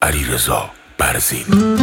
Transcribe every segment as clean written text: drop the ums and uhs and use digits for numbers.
علیرضا برزین.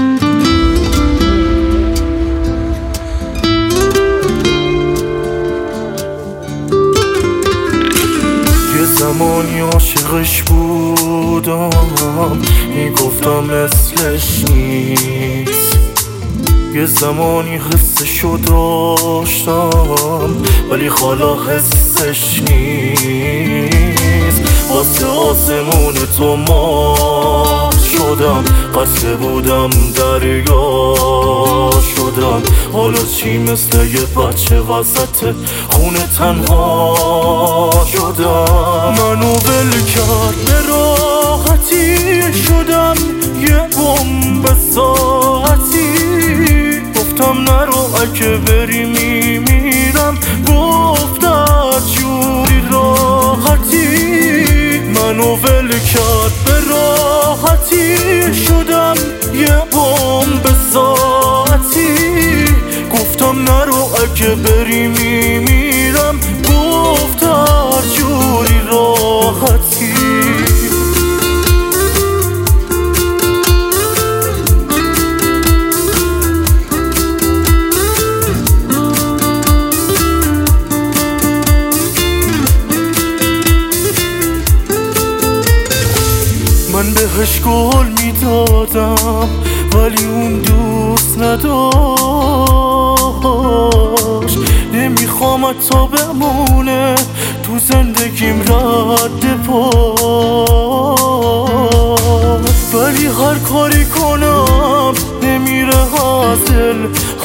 یه زمانی عاشقش بودم، میگفتم مثلش نیست. یه زمانی حسشو داشتم ولی حالا حسش نیست. واسه آسمون تو مات شدم، قطره بودم دریا شدم. حالا چی مثل یه بچه وسط خونه تنها شدم. منو ول کرد به راحتی، شدم یه بمب ساعتی. گفتم نرو اگه بری میمیرم، گفت هر جوری راحتی. منو ول کرد به راحتی، شدم یه بمب ساعتی. گفتم نرو اگه بری میمیرم، گفت هر جوری راحتی. من بهش گل میدادم ولی اون دوست نداشت. نمیخوام حتی بمونه تو زندگیم رد پاس، ولی هر کاری کنم نمیره حاصل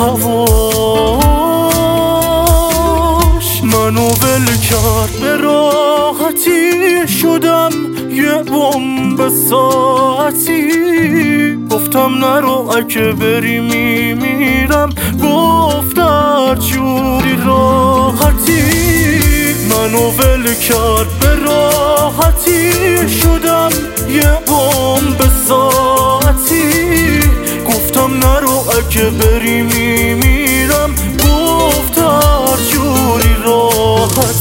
هواش. منو ول کرد به راحتی، شدم یه بمب ساعتی. گفتم نرو اگه بری میمیرم، گفت هر جوری راحتی. منو ول کرد به راحتی، شدم یه بمب ساعتی. گفتم نرو اگه بری میمیرم، گفت هر جوری راحتی.